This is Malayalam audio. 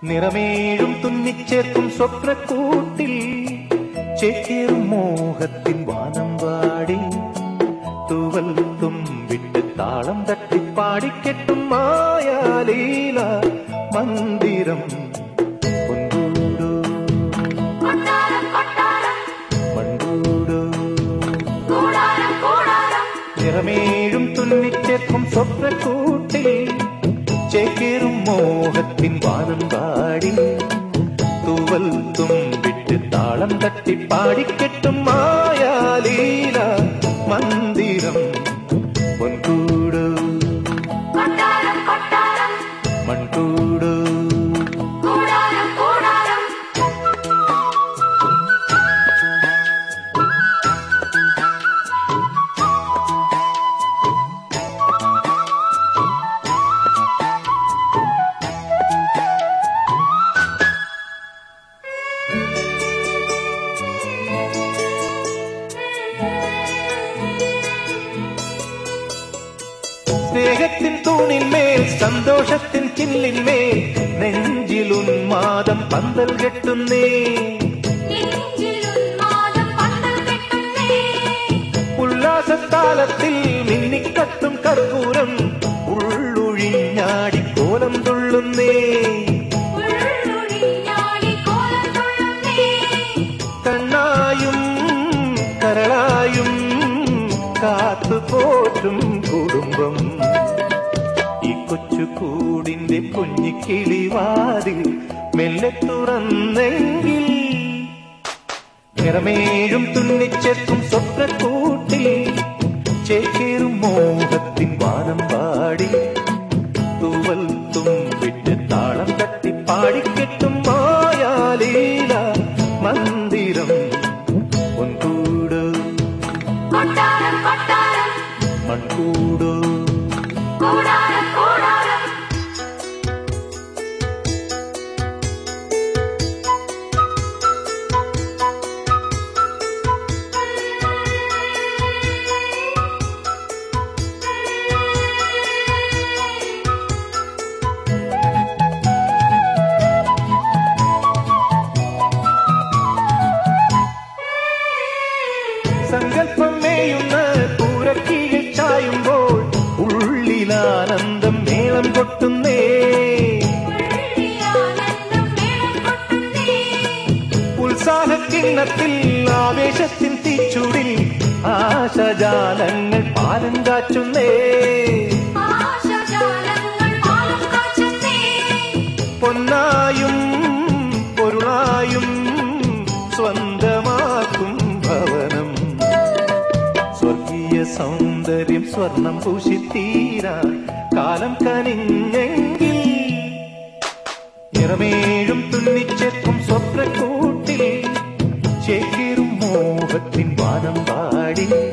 നിറമേഴും തുന്നിച്ചേർക്കും സ്വപ്നക്കൂട്ടിൽ ചേക്കേറും മോഹത്തിൻ വാനം വാടി തൂവൽ തുമ്പിട്ട് താളം തട്ടി പാടിക്കെട്ടും മായാലീല മന്ദിരം പൊൻകൂടു മൺകൂടു. നിറമേഴും തുന്നിച്ചേർക്കും സ്വപ്നക്കൂട്ടിൽ ചേക്കേറും മോഹത്തിൻ വാനം പാടി തൂവൽ തുമ്പിട്ട് താളം തട്ടി പാടിക്കെട്ടും മായാലീല മന്ദിരം പൊൻകൂടു മൺകൂടു. സ്നേഹത്തിൻ തൂണിന്മേൽ സന്തോഷത്തിൻ ചില്ലിന്മേൽ നെഞ്ചിലുന്മാദം പന്തൽ കെട്ടുന്നേ. ഉല്ലാസത്താലത്തിൽ മിന്നിക്കത്തും കർപ്പൂരം ഉള്ളൊഴിഞ്ഞാടി കോലം തുള്ളുന്നേ. കണ്ണായും കരളായും കാത്തുപോറ്റും കുടുംബം ഈ കൊച്ചുകൂടിന്റെ കുഞ്ഞിക്കിളിവാതിൽ മെല്ലെ തുറന്നെങ്കിൽ നിറമേഴും തുന്നിച്ചേർക്കും സ്വപ്നക്കൂട്ടിൽ ചേക്കേറും മോഹത്തിൻ വാനം പാടി തൂവൽ തുമ്പിട്ട് താളം തട്ടി പാടിക്കെട്ടും മായാലീല മന്ദിരം പൊൻകൂട് മൺകൂടു. സങ്കൽപ്പം മേയുന്ന പൂരക്കീഴിൽ ചായുമ്പോൾ ഉള്ളിലാനന്ദം മേളം കൊട്ടുന്നേ. ഉത്സാഹക്കിണ്ണത്തിൽ ആവേശത്തിൻ തീച്ചൂടിൽ ആശജാലങ്ങൾ പാലം കാച്ചുന്നേ. പൊന്നായും പൊരുളായും സ്വന്തമാക്കും ഭവനം സ്വർഗീയ സൗന്ദര്യം സ്വർണം പൂശിത്തീരാൻ കാലം കനിഞ്ഞെങ്കിൽ നിറമേഴും തുന്നിച്ചേർക്കും സ്വപ്നക്കൂട്ടിൽ ചേക്കേറും മോഹത്തിൻ വാനം പാടി